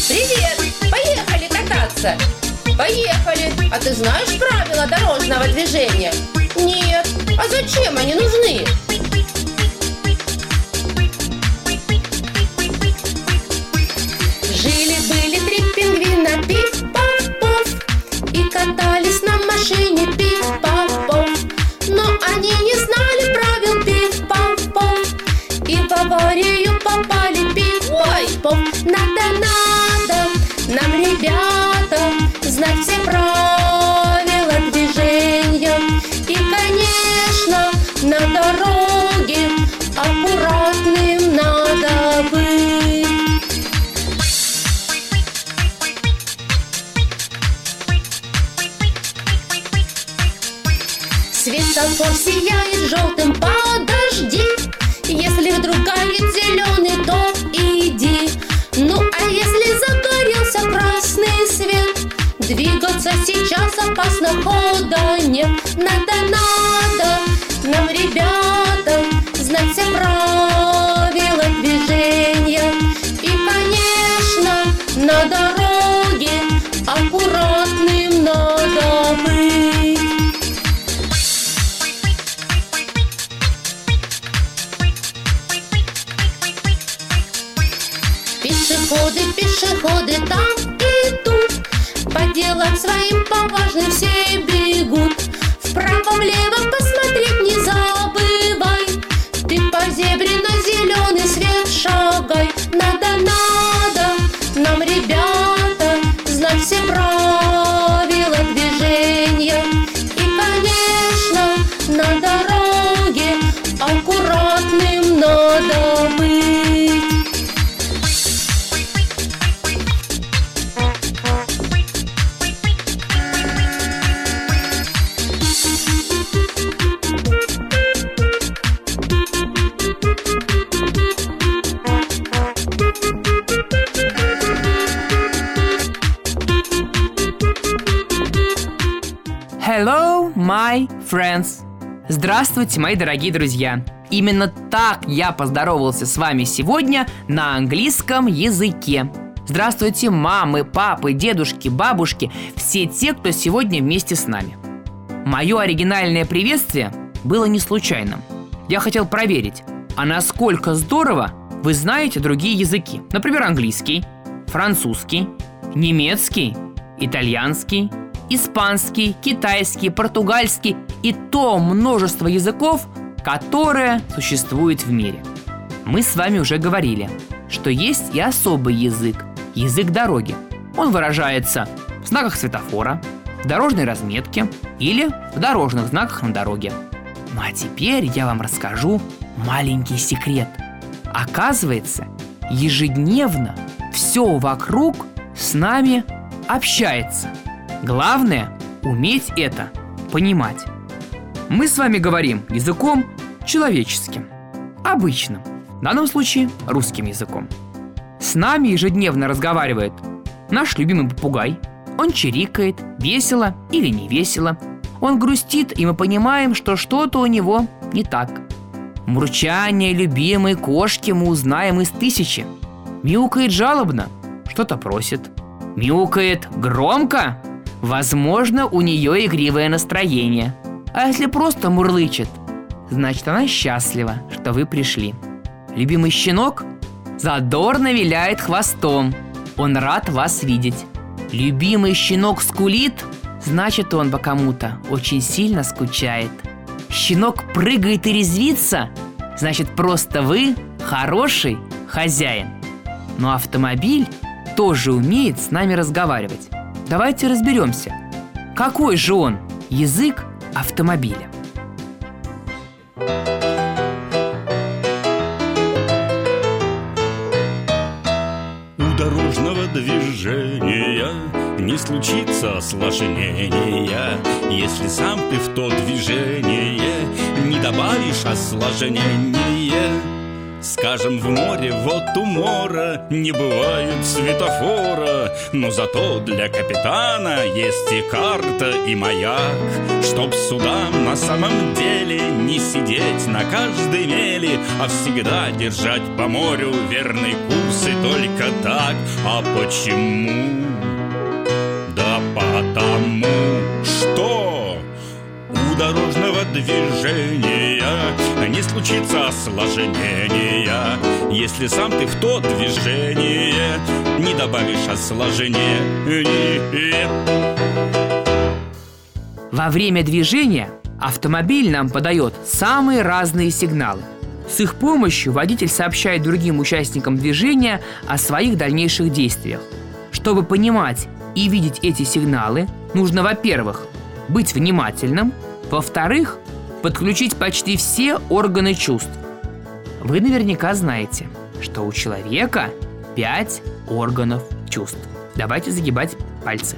Привет! Поехали кататься! Поехали! А ты знаешь правила дорожного движения? Нет. А зачем они нужны? Жили-были три пингвина, пиф-паф-паф, и катались на машине, пиф-паф-паф. Но они не знали правил, пиф-паф-паф, и в аварию попали, пиф-паф-паф. Надо нам, ребята, знать все правила движения. И, конечно, на дороге аккуратным надо быть. Светофор сияет желтым, подожди. Если вдруг горит зеленый, то иди. Ну а если загорелся красный свет, двигаться сейчас опасно, хода нет. Надо нам, ребята, знать все правила движения. И, конечно, на дороге аккуратным надо быть. Пешеходы там и тут, по делам своим поважным все бегут. Вправо-влево посмотреть не забывай, ты по зебре на зеленый свет шагай. Надо нам, ребята, знать все правила движения. И, конечно, на дороге аккуратным надо быть. Hello, my friends! Здравствуйте, мои дорогие друзья! Именно так я поздоровался с вами сегодня на английском языке. Здравствуйте, мамы, папы, дедушки, бабушки, все те, кто сегодня вместе с нами. Мое оригинальное приветствие было не случайным. Я хотел проверить, а насколько здорово вы знаете другие языки. Например, английский, французский, немецкий, итальянский, испанский, китайский, португальский и то множество языков, которое существует в мире. Мы с вами уже говорили, что есть и особый язык – язык дороги. Он выражается в знаках светофора, в дорожной разметке или в дорожных знаках на дороге. Ну а теперь я вам расскажу маленький секрет. Оказывается, ежедневно все вокруг с нами общается. Главное – уметь это понимать. Мы с вами говорим языком человеческим, обычным, в данном случае русским языком. С нами ежедневно разговаривает наш любимый попугай. Он чирикает, весело или не весело. Он грустит, и мы понимаем, что что-то у него не так. Мурчание любимой кошки мы узнаем из 1000. Мяукает жалобно, что-то просит. Мяукает громко, возможно, у нее игривое настроение. А если просто мурлычет, значит, она счастлива, что вы пришли. Любимый щенок задорно виляет хвостом. Он рад вас видеть. Любимый щенок скулит, значит, он по кому-то очень сильно скучает. Щенок прыгает и резвится, значит, просто вы хороший хозяин. Но автомобиль тоже умеет с нами разговаривать. Давайте разберемся, какой же он язык автомобиля. У дорожного движения не случится осложнения, если сам ты в то движение не добавишь осложнение. Скажем, в море вот умора не бывает светофора, но зато для капитана есть и карта, и маяк, чтоб судам на самом деле не сидеть на каждой мели, а всегда держать по морю верный курс, и только так. А почему? Да потому что у дорожного движения не случится осложнения, если сам ты в то движение не добавишь осложнения. Во время движения автомобиль нам подает самые разные сигналы. С их помощью водитель сообщает другим участникам движения о своих дальнейших действиях. Чтобы понимать и видеть эти сигналы, нужно, во-первых, быть внимательным, во-вторых, подключить почти все органы чувств. Вы наверняка знаете, что у человека 5 органов чувств. Давайте загибать пальцы.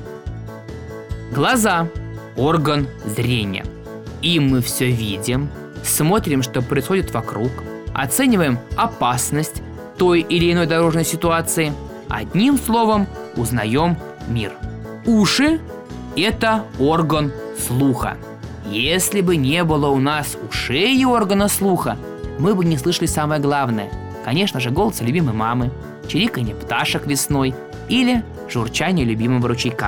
Глаза – орган зрения. Им мы все видим, смотрим, что происходит вокруг, оцениваем опасность той или иной дорожной ситуации. Одним словом, узнаем мир. Уши – это орган слуха. Если бы не было у нас ушей и органа слуха, мы бы не слышали самое главное. Конечно же, голос любимой мамы, чириканье пташек весной или журчание любимого ручейка.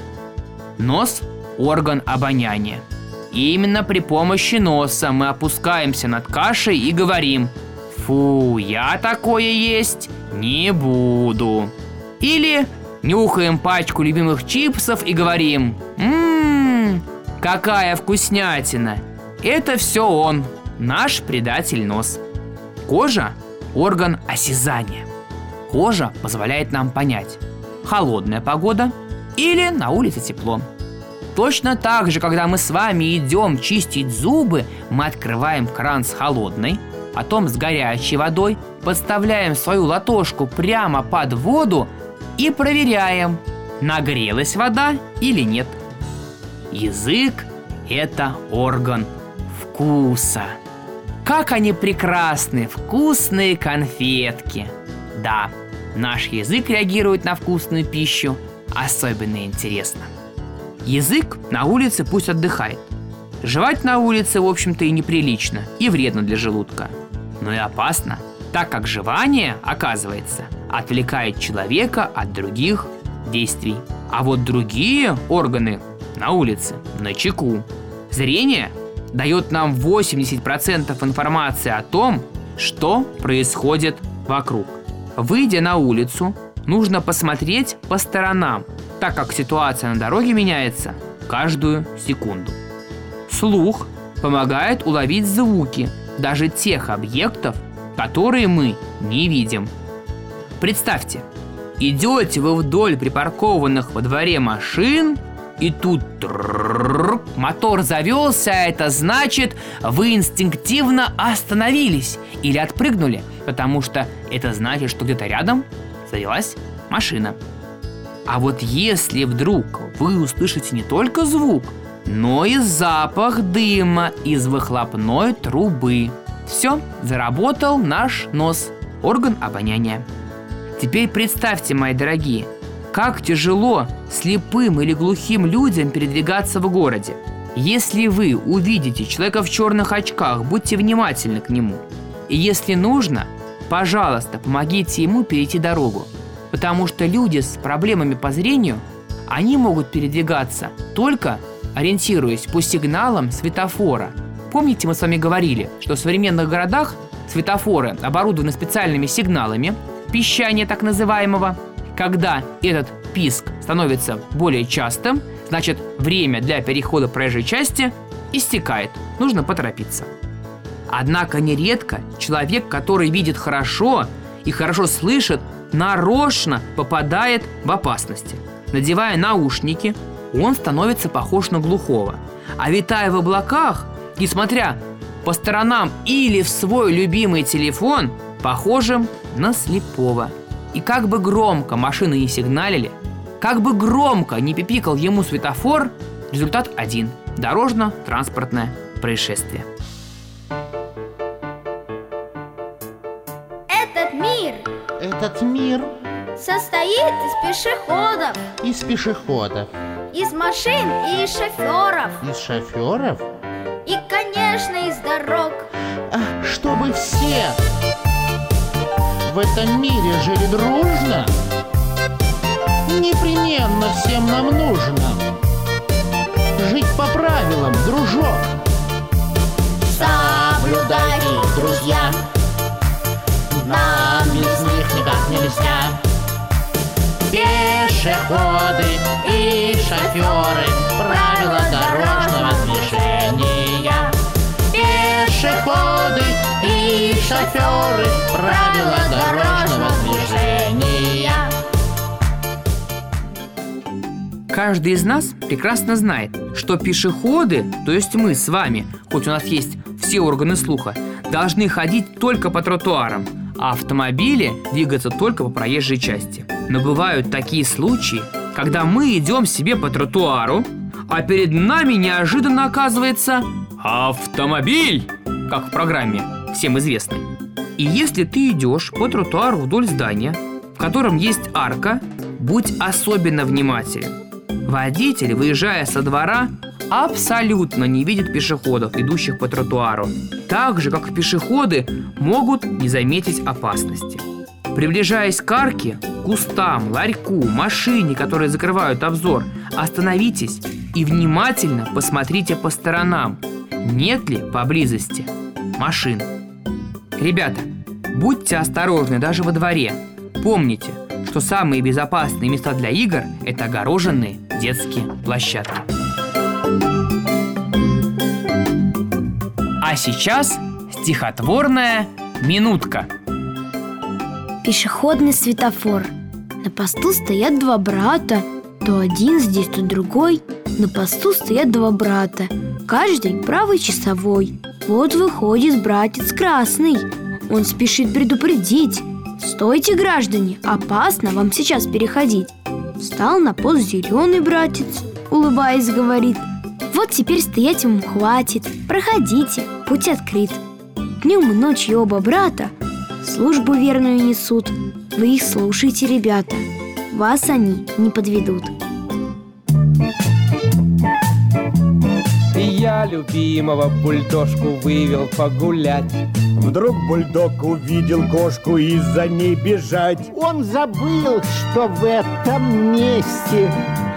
Нос – орган обоняния. Именно при помощи носа мы опускаемся над кашей и говорим: «Фу, я такое есть не буду». Или нюхаем пачку любимых чипсов и говорим: какая вкуснятина! Это все он, наш предатель нос. Кожа – орган осязания. Кожа позволяет нам понять, холодная погода или на улице тепло. Точно так же, когда мы с вами идем чистить зубы, мы открываем кран с холодной, потом с горячей водой, подставляем свою ладошку прямо под воду и проверяем, нагрелась вода или нет. Язык – это орган вкуса. Как они прекрасны, вкусные конфетки! Да, наш язык реагирует на вкусную пищу особенно интересно. Язык на улице пусть отдыхает. Жевать на улице, в общем-то, и неприлично, и вредно для желудка. Но и опасно, так как жевание, оказывается, отвлекает человека от других действий. А вот другие органы на улице начеку. Зрение дает нам 80% информации о том, что происходит вокруг. Выйдя на улицу, нужно посмотреть по сторонам, так как ситуация на дороге меняется каждую секунду. Слух помогает уловить звуки даже тех объектов, которые мы не видим. Представьте, идете вы вдоль припаркованных во дворе машин, и тут мотор завелся, а это значит, вы инстинктивно остановились или отпрыгнули, потому что это значит, что где-то рядом завелась машина. А вот если вдруг вы услышите не только звук, но и запах дыма из выхлопной трубы, все, заработал наш нос, орган обоняния. Теперь представьте, мои дорогие, как тяжело слепым или глухим людям передвигаться в городе. Если вы увидите человека в черных очках, будьте внимательны к нему. И если нужно, пожалуйста, помогите ему перейти дорогу. Потому что люди с проблемами по зрению, они могут передвигаться только ориентируясь по сигналам светофора. Помните, мы с вами говорили, что в современных городах светофоры оборудованы специальными сигналами, пищания так называемого. Когда этот писк становится более частым, значит, время для перехода проезжей части истекает, нужно поторопиться. Однако нередко человек, который видит хорошо и хорошо слышит, нарочно попадает в опасности. Надевая наушники, он становится похож на глухого. А витая в облаках и смотря по сторонам или в свой любимый телефон, похожим на слепого. И как бы громко машины не сигналили, как бы громко не пипикал ему светофор, результат один – дорожно-транспортное происшествие. этот мир состоит из пешеходов, из машин и из шоферов, и, конечно, из дорог. Чтобы все в этом мире жили дружно, непременно всем нам нужно жить по правилам, дружок. Соблюдайте, друзья, нам без них никак нельзя. Пешеходы и шоферы, правила дорожного движения. Пешеходы и шоферы, правила дорожного движения. Каждый из нас прекрасно знает, что пешеходы, то есть мы с вами, хоть у нас есть все органы слуха, должны ходить только по тротуарам, а автомобили двигаться только по проезжей части. Но бывают такие случаи, когда мы идем себе по тротуару, а перед нами неожиданно оказывается автомобиль, как в программе всем известной. И если ты идешь по тротуару вдоль здания, в котором есть арка, будь особенно внимателен. Водитель, выезжая со двора, абсолютно не видит пешеходов, идущих по тротуару. Так же, как пешеходы могут не заметить опасности. Приближаясь к арке, кустам, ларьку, машине, которые закрывают обзор, остановитесь и внимательно посмотрите по сторонам, нет ли поблизости машин. Ребята, будьте осторожны даже во дворе. Помните, что самые безопасные места для игр – это огороженные детские площадки. А сейчас стихотворная минутка. Пешеходный светофор. На посту стоят два брата, то один здесь, то другой. На посту стоят два брата, каждый правый часовой. Вот выходит братец красный, он спешит предупредить: стойте, граждане, опасно вам сейчас переходить. Встал на пост зеленый братец, улыбаясь, говорит: вот теперь стоять вам хватит, проходите, путь открыт. Днем и ночью оба брата службу верную несут. Вы их слушайте, ребята, вас они не подведут. Я любимого бульдожку вывел погулять. Вдруг бульдог увидел кошку и за ней бежать. Он забыл, что в этом месте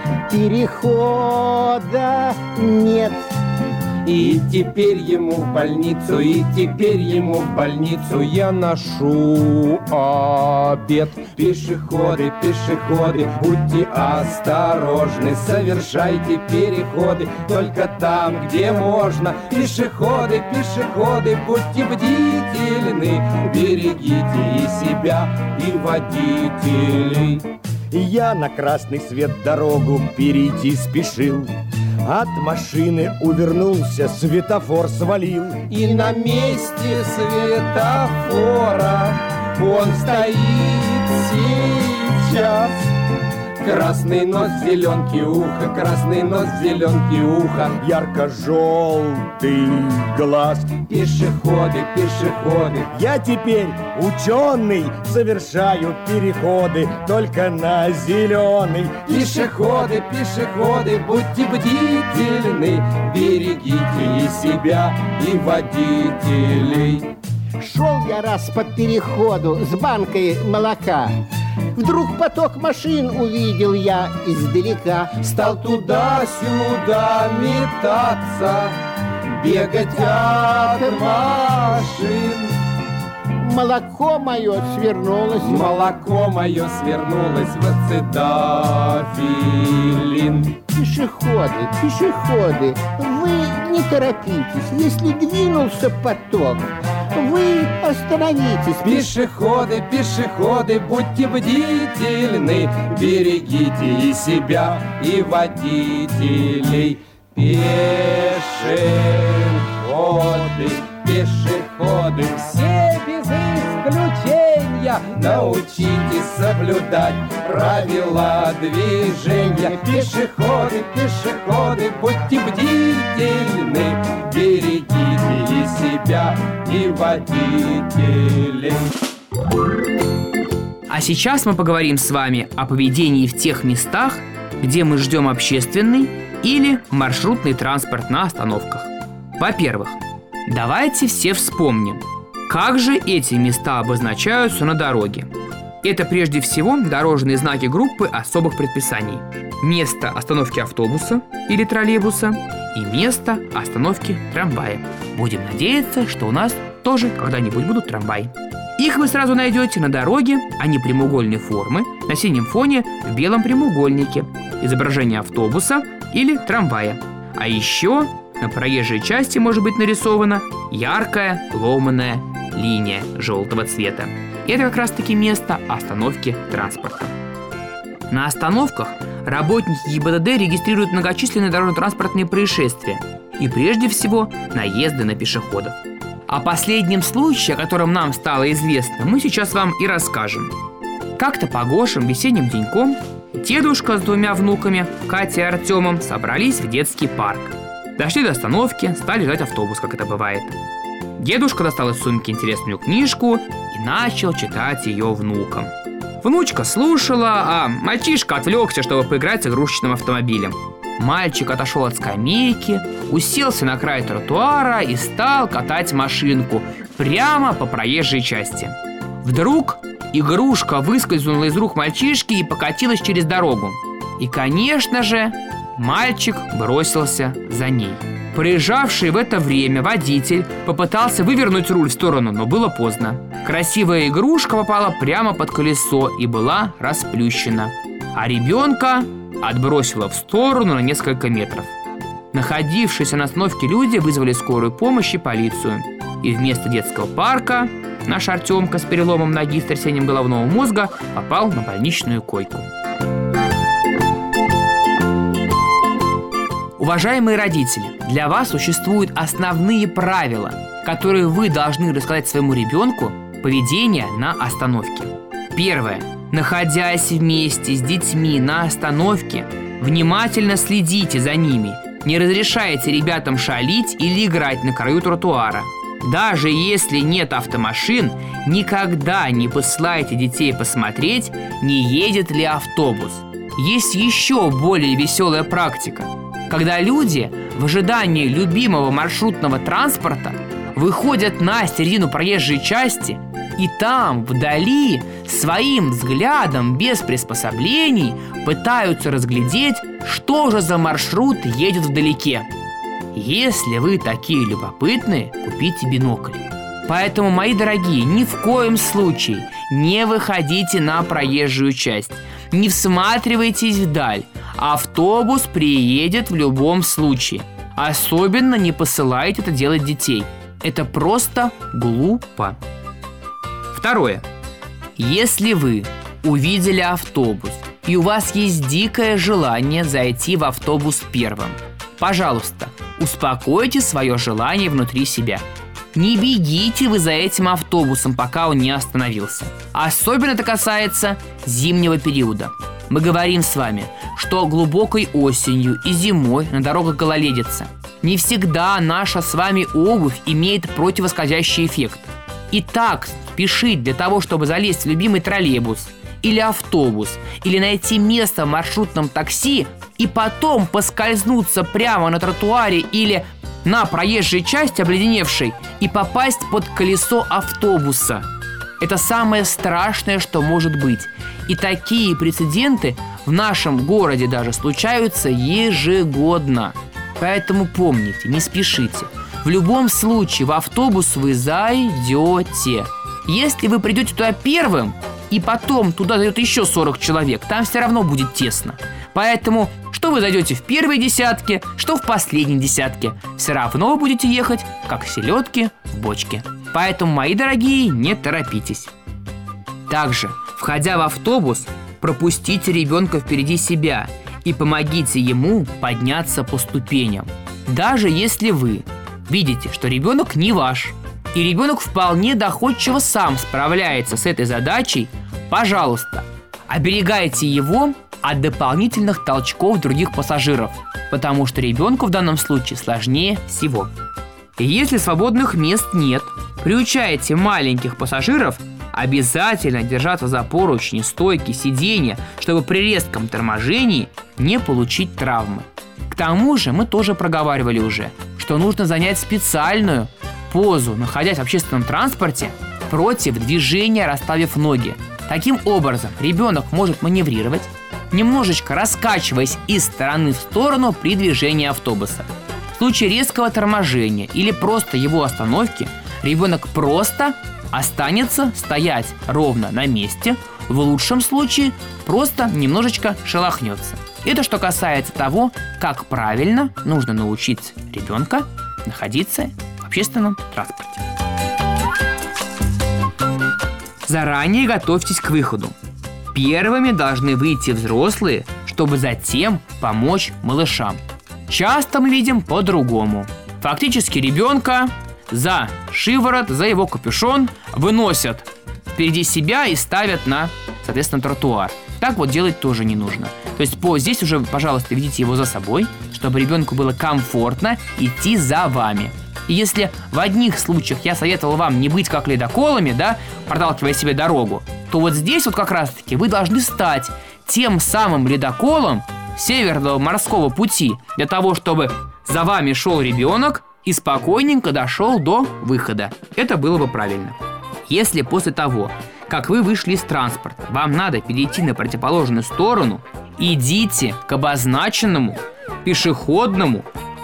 перехода нет. И теперь ему в больницу, я ношу обед. Пешеходы, будьте осторожны, совершайте переходы только там, где можно. Пешеходы, будьте бдительны, берегите и себя, и водителей. Я на красный свет дорогу перейти спешил, от машины увернулся, светофор свалил. И на месте светофора он стоит сейчас. Красный нос, зеленки ухо, красный нос, зеленки ухо, ярко-желтый глаз. Пешеходы, я теперь ученый, совершаю переходы только на зеленый. Пешеходы, будьте бдительны, берегите и себя, и водителей. Шел я раз по переходу с банкой молока. Вдруг поток машин увидел я издалека. Стал туда-сюда метаться, бегать от машин. Молоко мое свернулось в ацетофилин. Пешеходы, вы не торопитесь. Если двинулся поток, вы остановитесь. Пешеходы, будьте бдительны, берегите и себя, и водителей. Пешеходы, все без исключения, научитесь соблюдать правила движения. Пешеходы, будьте бдительны, берегите и себя, и водителей. А сейчас мы поговорим с вами о поведении в тех местах, где мы ждем общественный или маршрутный транспорт на остановках. Во-первых, давайте все вспомним, как же эти места обозначаются на дороге. Это прежде всего дорожные знаки группы особых предписаний. Место остановки автобуса или троллейбуса и место остановки трамвая. Будем надеяться, что у нас тоже когда-нибудь будут трамваи. Их вы сразу найдете на дороге, они прямоугольной формы, на синем фоне в белом прямоугольнике, изображение автобуса или трамвая. А еще на проезжей части может быть нарисована яркая ломаная линия желтого цвета. Это как раз-таки место остановки транспорта. На остановках работники ГИБДД регистрируют многочисленные дорожно-транспортные происшествия и прежде всего наезды на пешеходов. О последнем случае, о котором нам стало известно, мы сейчас вам и расскажем. Как-то погожим весенним деньком дедушка с двумя внуками, Катей и Артемом, собрались в детский парк. Дошли до остановки, стали ждать автобус, как это бывает. Дедушка достал из сумки интересную книжку и начал читать ее внукам. Внучка слушала, а мальчишка отвлекся, чтобы поиграть с игрушечным автомобилем. Мальчик отошел от скамейки, уселся на край тротуара и стал катать машинку прямо по проезжей части. Вдруг игрушка выскользнула из рук мальчишки и покатилась через дорогу. И, конечно же, мальчик бросился за ней. Приезжавший в это время водитель попытался вывернуть руль в сторону, но было поздно. Красивая игрушка попала прямо под колесо и была расплющена, а ребенка отбросило в сторону на несколько метров. Находившиеся на остановке люди вызвали скорую помощь и полицию. И вместо детского парка наш Артемка с переломом ноги и стрясением головного мозга попал на больничную койку. Уважаемые родители, для вас существуют основные правила, которые вы должны рассказать своему ребенку поведение на остановке. Первое. Находясь вместе с детьми на остановке, внимательно следите за ними. Не разрешайте ребятам шалить или играть на краю тротуара. Даже если нет автомашин, никогда не посылайте детей посмотреть, не едет ли автобус. Есть еще более веселая практика. Когда люди в ожидании любимого маршрутного транспорта выходят на середину проезжей части и там, вдали, своим взглядом, без приспособлений, пытаются разглядеть, что же за маршрут едет вдалеке. Если вы такие любопытные, купите бинокль. Поэтому, мои дорогие, ни в коем случае не выходите на проезжую часть, не всматривайтесь вдаль. Автобус приедет в любом случае. Особенно не посылайте это делать детей. Это просто глупо. Второе. Если вы увидели автобус и у вас есть дикое желание зайти в автобус первым, пожалуйста, успокойте свое желание внутри себя. Не бегите вы за этим автобусом, пока он не остановился. Особенно это касается зимнего периода. Мы говорим с вами, что глубокой осенью и зимой на дорогах гололедица. Не всегда наша с вами обувь имеет противоскользящий эффект. Итак, спешить для того, чтобы залезть в любимый троллейбус или автобус, или найти место в маршрутном такси и потом поскользнуться прямо на тротуаре или на проезжей части обледеневшей и попасть под колесо автобуса. Это самое страшное, что может быть. И такие прецеденты в нашем городе даже случаются ежегодно. Поэтому помните, не спешите. В любом случае в автобус вы зайдете. Если вы придете туда первым, и потом туда зайдет еще 40 человек, там все равно будет тесно. Поэтому, что вы зайдете в первой десятке, что в последней десятке, все равно вы будете ехать, как селедки в бочке. Поэтому, мои дорогие, не торопитесь. Также, входя в автобус, пропустите ребенка впереди себя и помогите ему подняться по ступеням. Даже если вы видите, что ребенок не ваш, и ребенок вполне доходчиво сам справляется с этой задачей, пожалуйста, оберегайте его от дополнительных толчков других пассажиров, потому что ребенку в данном случае сложнее всего. И если свободных мест нет, приучайте маленьких пассажиров Обязательно держаться за поручни, стойки, сиденья, чтобы при резком торможении не получить травмы. К тому же мы тоже проговаривали уже, что нужно занять специальную позу, находясь в общественном транспорте, против движения, расставив ноги. Таким образом, ребенок может маневрировать, немножечко раскачиваясь из стороны в сторону при движении автобуса. В случае резкого торможения или просто его остановки, ребенок просто останется стоять ровно на месте, в лучшем случае просто немножечко шелохнется. Это что касается того, как правильно нужно научить ребенка находиться в общественном транспорте. Заранее готовьтесь к выходу. Первыми должны выйти взрослые, чтобы затем помочь малышам. Часто мы видим по-другому. Фактически ребенка за шиворот, за его капюшон выносят впереди себя и ставят на, соответственно, тротуар. Так вот делать тоже не нужно. То есть здесь уже, пожалуйста, ведите его за собой, чтобы ребенку было комфортно идти за вами. И если в одних случаях я советовал вам не быть как ледоколами, да, проталкивая себе дорогу, то вот здесь вот как раз-таки вы должны стать тем самым ледоколом Северного морского пути для того, чтобы за вами шел ребенок и спокойненько дошел до выхода. Это было бы правильно. Если после того, как вы вышли из транспорта, вам надо перейти на противоположную сторону, идите к обозначенному пешеходному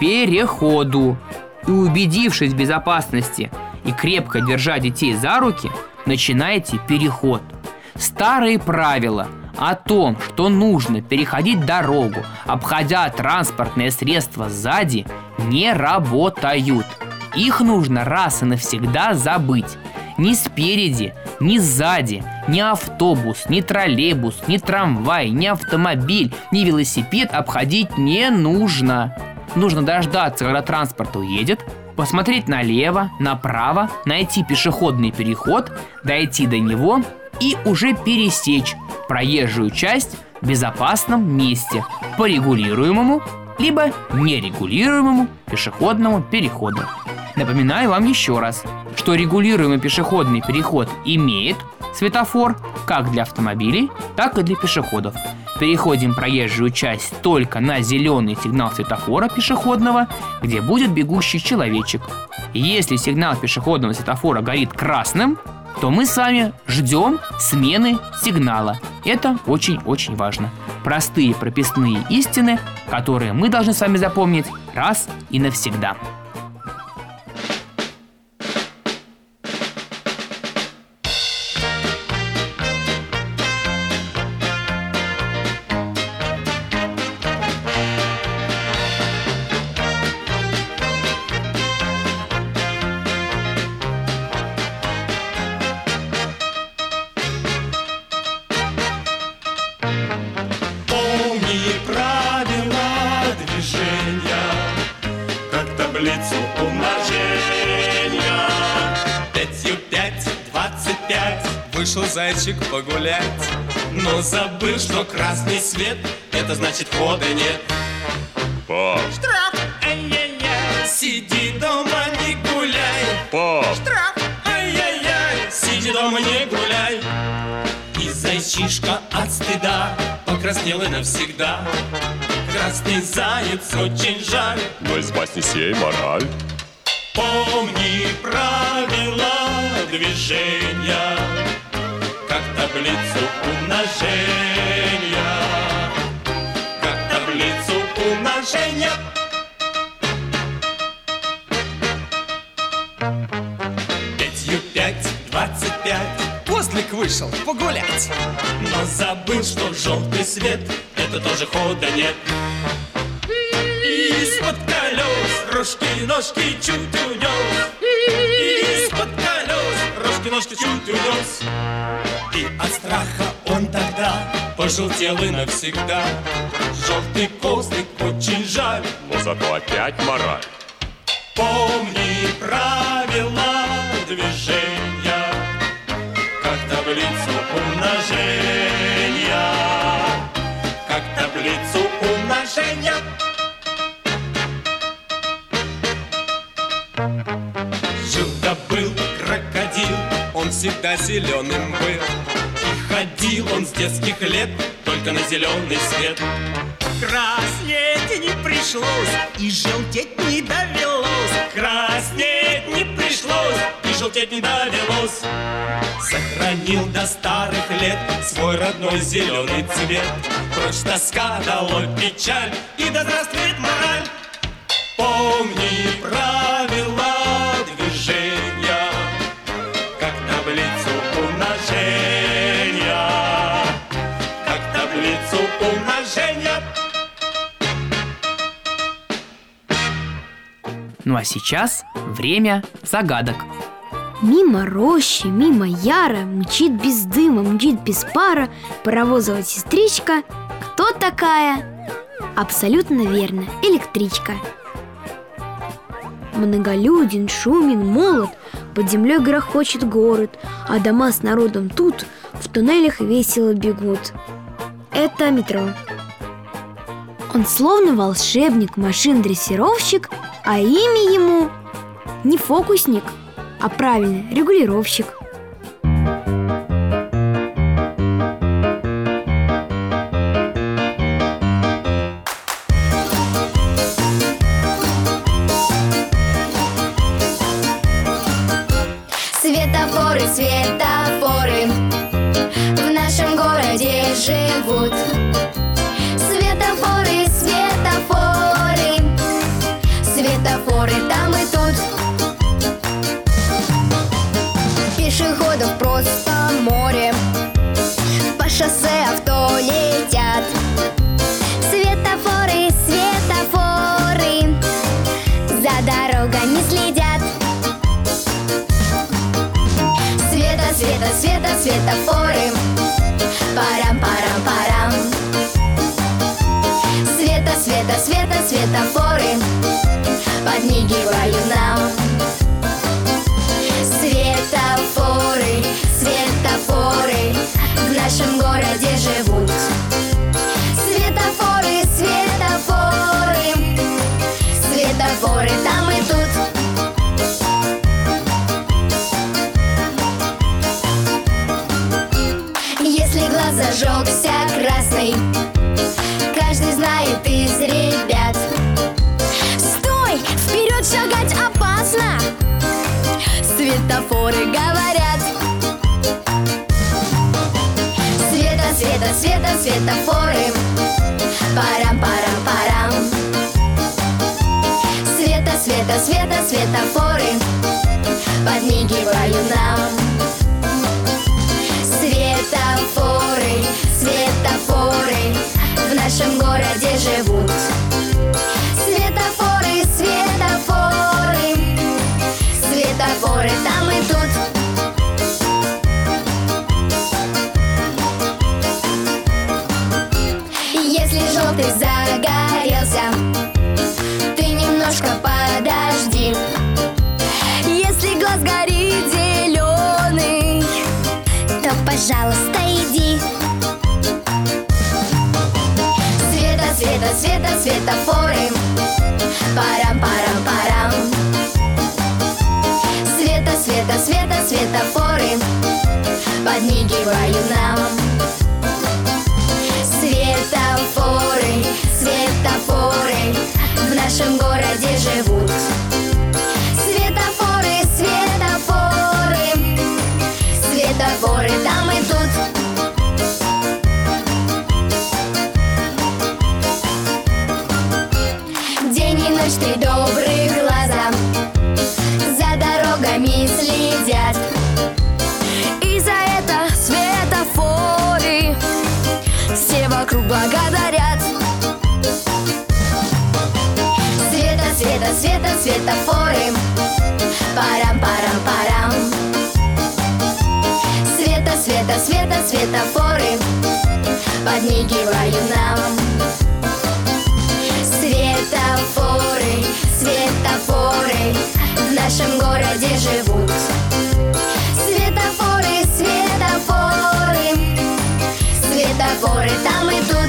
переходу. И, убедившись в безопасности и крепко держа детей за руки, начинайте переход. Старые правила о том, что нужно переходить дорогу, обходя транспортное средство сзади, не работают. Их нужно раз и навсегда забыть. Ни спереди, ни сзади, ни автобус, ни троллейбус, ни трамвай, ни автомобиль, ни велосипед обходить не нужно. Нужно дождаться, когда транспорт уедет, посмотреть налево, направо, найти пешеходный переход, дойти до него и уже пересечь проезжую часть в безопасном месте по регулируемому либо нерегулируемому пешеходному переходу. Напоминаю вам еще раз, что регулируемый пешеходный переход имеет светофор как для автомобилей, так и для пешеходов. Переходим проезжую часть только на зеленый сигнал светофора пешеходного, где будет бегущий человечек. Если сигнал пешеходного светофора горит красным, то мы с вами ждем смены сигнала. Это очень-очень важно. Простые прописные истины, которые мы должны с вами запомнить раз и навсегда. Таблицу умножения. 5 × 5 = 25. Вышел зайчик погулять, но забыл, что красный свет — это значит хода нет. Пап! Штраф! Ай-яй-яй! Сиди дома, не гуляй! Пап! Штраф! Ай-яй-яй! Сиди дома, не гуляй! И зайчишка от стыда покраснел и навсегда. Красный заяц очень жаль, но из басни сей мораль. Помни правила движения, как таблицу умножения, как таблицу умножения. Пятью 5 = 25. Козлик вышел погулять, но забыл, что желтый свет — это тоже хода нет. Из-под колес рожки-ножки чуть унес, из-под колес рожки-ножки чуть унес. И от страха он тогда пожелтел и навсегда. Желтый козлик очень жаль, но зато опять мораль. Помни правила движения, как таблицу умножения, как таблицу умножения. Жил-да был крокодил, он всегда зеленым был. И ходил он с детских лет только на зеленый свет. Краснеть не пришлось, и желтеть не довелось. Краснеть не пришлось, и желтеть не довелось. Сохранил до старых лет свой родной зеленый цвет. Прочь тоска, долой печаль, и да здравствует мораль. Помни правила движения, как таблицу умножения, как таблицу умножения. Ну а сейчас время загадок. Мимо рощи, мимо яра, мчит без дыма, мчит без пара паровозовая сестричка. Кто такая? Абсолютно верно, электричка. Многолюден, шумен, молод, под землей грохочет город, а дома с народом тут в туннелях весело бегут. Это метро. Он словно волшебник, машин-дрессировщик, а имя ему не фокусник, а правильно, регулировщик. Светофоры, светофоры в нашем городе живут. Светофоры, светофоры, светофоры там и тут. Пешеходов просто море, по шоссе авто летят. Светофоры, светофоры, за дорогой не следят. Света, света, светофоры, парам-парам-парам. Света, света, света, светофоры подмигиваю нам. Светофоры, светофоры в нашем городе живут. Светофоры, светофоры, светофоры там и тут. Если глаз зажегся красный, каждый знает из ребят. Стой! Вперед шагать опасно! Светофоры говорят. Света, света, света, светофоры, парам-парам-парам. Света, света, света, светофоры подмигиваю нам. Светофоры, светофоры в нашем городе живут. Светофоры, светофоры, светофоры там и тут. Если желтый загорелся, ты немножко подожди. Если глаз горит зеленый, то, пожалуйста, иди. Света, света, света, светофоры, парам-парам-парам. Света, света, света, светофоры подмигиваю нам. Светофоры, светофоры в нашем городе живут. Светофоры, светофоры, светофоры там и тут. День и ночь три добрых глаза за дорогами следят. И за это светофоры все вокруг благодарят. Света, света, света, светофоры, парам-парам-парам. Света, света, света, светофоры подмигиваю нам. Светофоры, светофоры в нашем городе живут. Светофоры, светофоры, светофоры там и тут.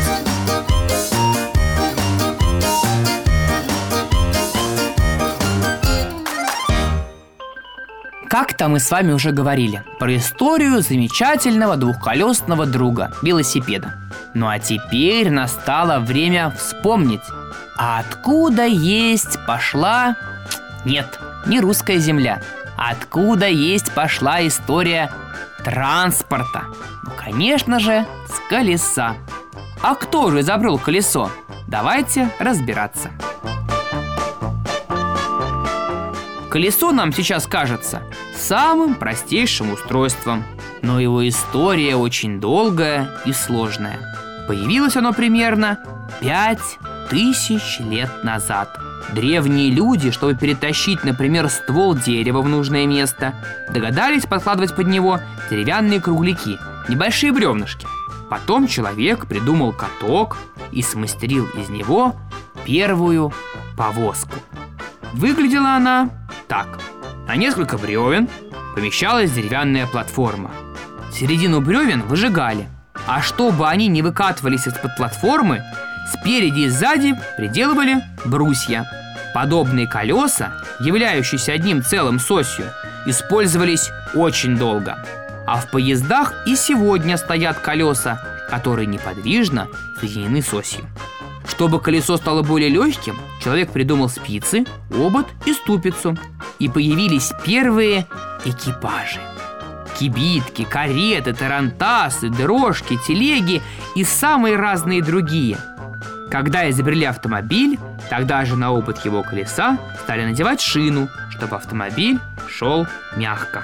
Как-то мы с вами уже говорили про историю замечательного двухколесного друга – велосипеда. Ну а теперь настало время вспомнить, а откуда есть пошла... Нет, не русская земля. Откуда есть пошла история транспорта? Ну, конечно же, с колеса. А кто же изобрел колесо? Давайте разбираться. Колесо нам сейчас кажется самым простейшим устройством, но его история очень долгая и сложная. Появилось оно примерно 5000 лет назад. Древние люди, чтобы перетащить, например, ствол дерева в нужное место, догадались подкладывать под него деревянные кругляки, небольшие бревнышки. Потом человек придумал каток и смастерил из него первую повозку. Выглядела она так. На несколько бревен помещалась деревянная платформа. Середину бревен выжигали, а чтобы они не выкатывались из-под платформы, спереди и сзади приделывали брусья. Подобные колеса, являющиеся одним целым с осью, использовались очень долго. А в поездах и сегодня стоят колеса, которые неподвижно соединены с осью. Чтобы колесо стало более легким, человек придумал спицы, обод и ступицу. И появились первые экипажи. Кибитки, кареты, тарантасы, дрожки, телеги и самые разные другие. Когда изобрели автомобиль, тогда же на обод его колеса стали надевать шину, чтобы автомобиль шел мягко.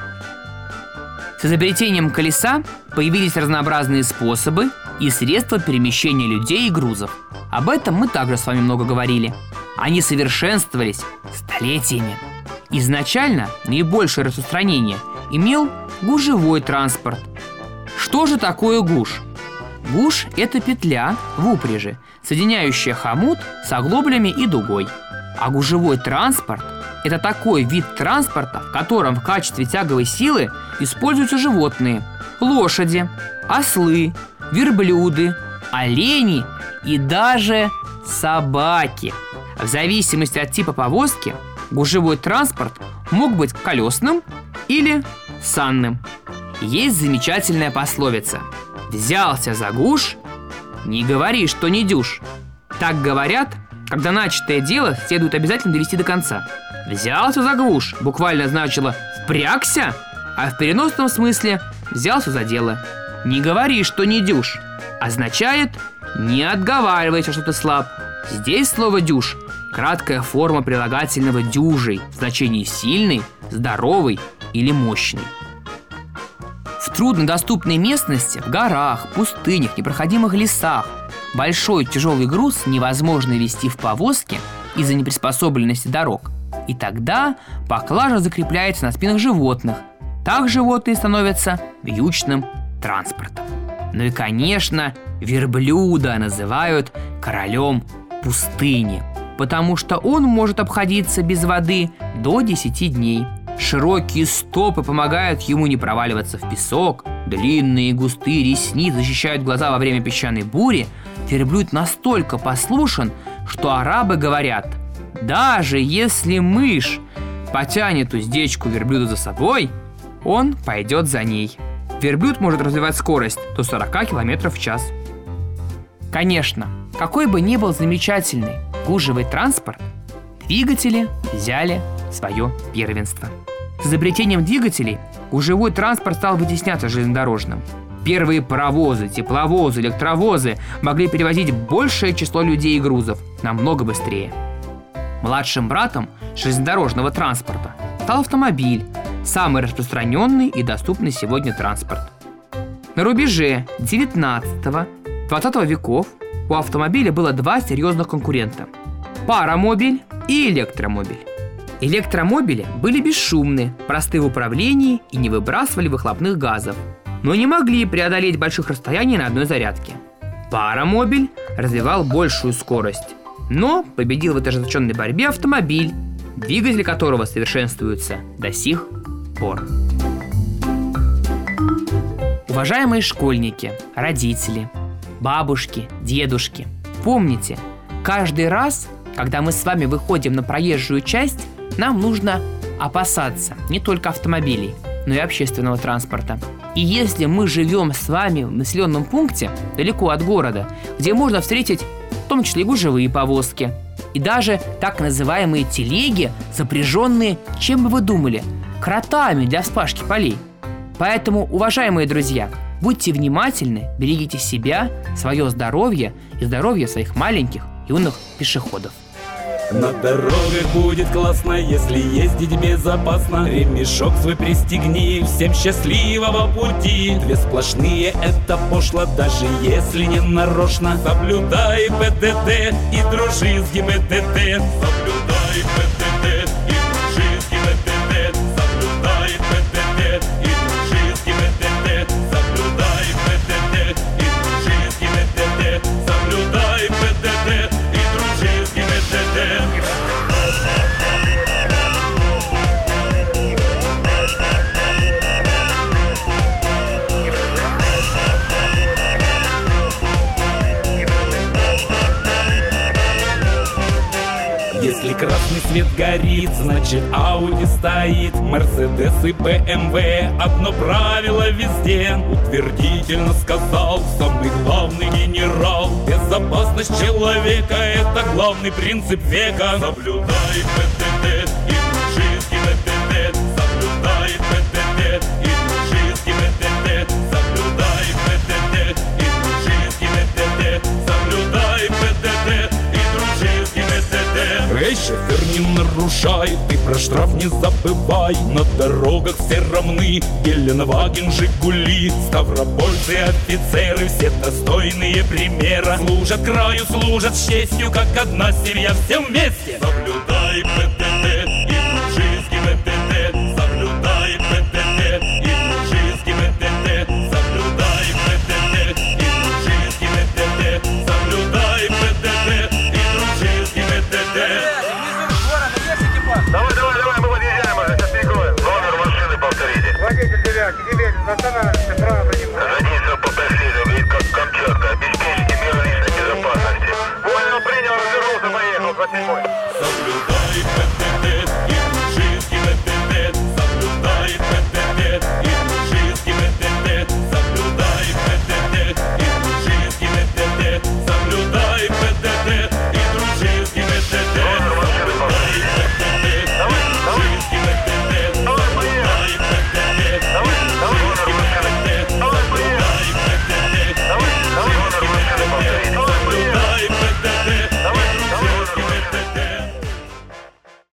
С изобретением колеса появились разнообразные способы и средства перемещения людей и грузов. Об этом мы также с вами много говорили. Они совершенствовались столетиями. Изначально наибольшее распространение имел гужевой транспорт. Что же такое гуж? Гуж – это петля в упряжи, соединяющая хомут с оглоблями и дугой. А гужевой транспорт – это такой вид транспорта, в котором в качестве тяговой силы используются животные – лошади, ослы, верблюды, олени и даже собаки. В зависимости от типа повозки гужевой транспорт мог быть колесным или санным. Есть замечательная пословица: «Взялся за гуж, не говори, что не дюж». Так говорят, когда начатое дело следует обязательно довести до конца. «Взялся за гуж» буквально значило «впрягся», а в переносном смысле «взялся за дело». «Не говори, что не дюж» означает «не отговаривайся, что ты слаб». Здесь слово «дюж» – краткая форма прилагательного «дюжий» в значении «сильный», «здоровый» или «мощный». В труднодоступной местности, в горах, пустынях, непроходимых лесах большой тяжелый груз невозможно везти в повозке из-за неприспособленности дорог. И тогда поклажа закрепляется на спинах животных. Так животные становятся вьючным транспортом. Ну и, конечно, верблюда называют королем пустыни, потому что он может обходиться без воды до 10 дней. Широкие стопы помогают ему не проваливаться в песок, длинные густые ресницы защищают глаза во время песчаной бури. Верблюд настолько послушен, что арабы говорят: даже если мышь потянет уздечку верблюда за собой, он пойдет за ней. Верблюд может развивать скорость до 40 км в час. Конечно, какой бы ни был замечательный гужевый транспорт, двигатели взяли свое первенство. С изобретением двигателей гужевой транспорт стал вытесняться железнодорожным. Первые паровозы, тепловозы, электровозы могли перевозить большее число людей и грузов намного быстрее. Младшим братом железнодорожного транспорта стал автомобиль, самый распространенный и доступный сегодня транспорт. На рубеже 19-20 веков у автомобиля было два серьезных конкурента – паромобиль и электромобиль. Электромобили были бесшумны, просты в управлении и не выбрасывали выхлопных газов, но не могли преодолеть больших расстояний на одной зарядке. Паромобиль развивал большую скорость, но победил в этой ожесточенной борьбе автомобиль, двигатель которого совершенствуется до сих пор. Уважаемые школьники, родители, бабушки, дедушки, помните, каждый раз, когда мы с вами выходим на проезжую часть, нам нужно опасаться не только автомобилей, но и общественного транспорта. И если мы живем с вами в населенном пункте, далеко от города, где можно встретить в том числе и гужевые повозки, и даже так называемые телеги, запряженные, чем бы вы думали, кротами для вспашки полей. Поэтому, уважаемые друзья, будьте внимательны, берегите себя, свое здоровье и здоровье своих маленьких юных пешеходов. На дорогах будет классно, если ездить безопасно. Ремешок свой пристегни, всем счастливого пути. Две сплошные это пошло, даже если не нарочно. Соблюдай ПДД и дружи с ГИБДД. Соблюдай ПДД и дружи с ГИБДД. Соблюдай ПДД и дружи с ГИБДД. Соблюдай ПДД и дружи с ГИБДД. Соблюдай ПДД и дружи с ГИБДД. Если красный свет горит, значит Ауди стоит. Мерседес и БМВ, одно правило везде. Утвердительно сказал самый главный генерал. Безопасность человека — это главный принцип века. Соблюдай ПДД и дружи с ГИБДД. Соблюдай ПДД и дружи с ГИБДД. Соблюдай ПДД и дружи с ГИБДД. Соблюдай ПДД и дружи с ГИБДД. Эй, шофер, не нарушай, ты про штраф не забывай. На дорогах все равны, Геленваген, Жигули. Ставропольцы, офицеры, все достойные примера. Служат краю, служат с честью, как одна семья, все вместе. Соблюдай